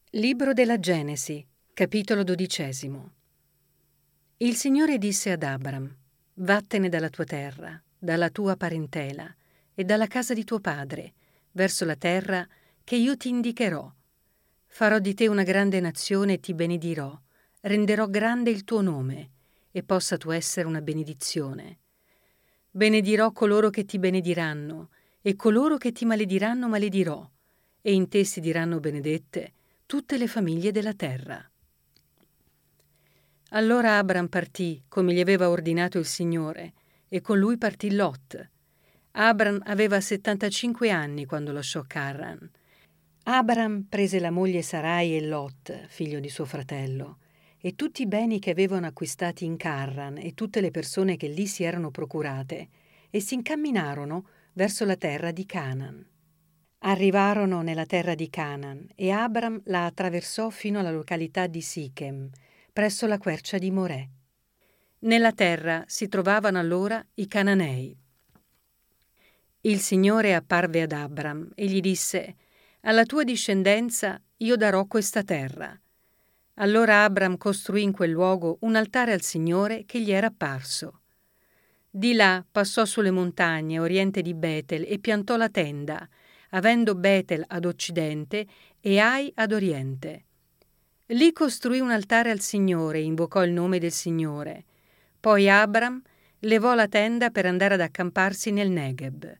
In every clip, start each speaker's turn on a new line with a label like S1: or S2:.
S1: Libro della Genesi, capitolo 12. Il Signore disse ad Abram: Vattene dalla tua terra, dalla tua parentela e dalla casa di tuo padre, verso la terra che io ti indicherò. Farò di te una grande nazione e ti benedirò, renderò grande il tuo nome, e possa tu essere una benedizione. Benedirò coloro che ti benediranno, e coloro che ti malediranno maledirò, e in te si diranno benedette tutte le famiglie della terra. Allora Abram partì, come gli aveva ordinato il Signore, e con lui partì Lot. Abram aveva 75 anni quando lasciò Carran. Abram prese la moglie Sarai e Lot, figlio di suo fratello, e tutti i beni che avevano acquistati in Carran e tutte le persone che lì si erano procurate, e si incamminarono verso la terra di Canaan. Arrivarono nella terra di Canaan e Abram la attraversò fino alla località di Sichem, presso la quercia di Morè. Nella terra si trovavano allora i Cananei. Il Signore apparve ad Abram e gli disse: «Alla tua discendenza io darò questa terra». Allora Abram costruì in quel luogo un altare al Signore che gli era apparso. Di là passò sulle montagne a oriente di Betel e piantò la tenda, avendo Betel ad occidente e Ai ad oriente. Lì costruì un altare al Signore e invocò il nome del Signore. Poi Abram levò la tenda per andare ad accamparsi nel Negeb.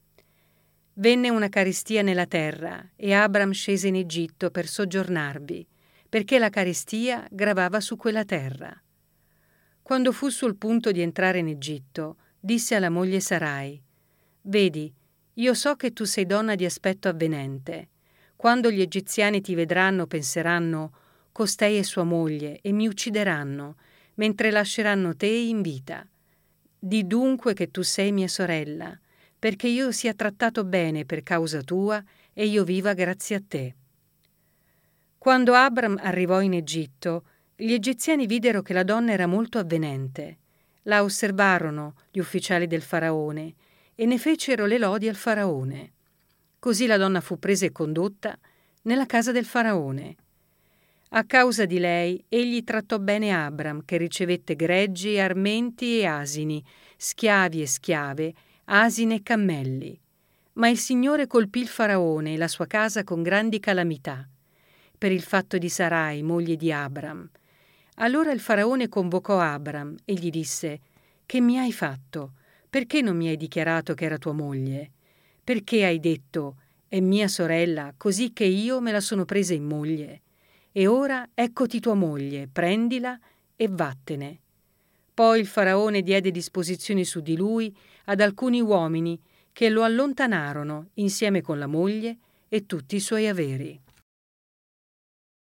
S1: Venne una carestia nella terra e Abram scese in Egitto per soggiornarvi, perché la carestia gravava su quella terra. Quando fu sul punto di entrare in Egitto, disse alla moglie Sarai: «Vedi, io so che tu sei donna di aspetto avvenente. Quando gli egiziani ti vedranno penseranno: costei è sua moglie, e mi uccideranno, mentre lasceranno te in vita. Di dunque che tu sei mia sorella, perché io sia trattato bene per causa tua e io viva grazie a te». Quando Abram arrivò in Egitto, gli egiziani videro che la donna era molto avvenente. La osservarono gli ufficiali del faraone e ne fecero le lodi al faraone. Così la donna fu presa e condotta nella casa del faraone. A causa di lei egli trattò bene Abram, che ricevette greggi, armenti e asini, schiavi e schiave, asine e cammelli. Ma il Signore colpì il faraone e la sua casa con grandi calamità, per il fatto di Sarai, moglie di Abram. Allora il faraone convocò Abram e gli disse: «Che mi hai fatto? Perché non mi hai dichiarato che era tua moglie? Perché hai detto: è mia sorella, così che io me la sono presa in moglie? E ora eccoti tua moglie, prendila e vattene». Poi il faraone diede disposizioni su di lui ad alcuni uomini che lo allontanarono insieme con la moglie e tutti i suoi averi.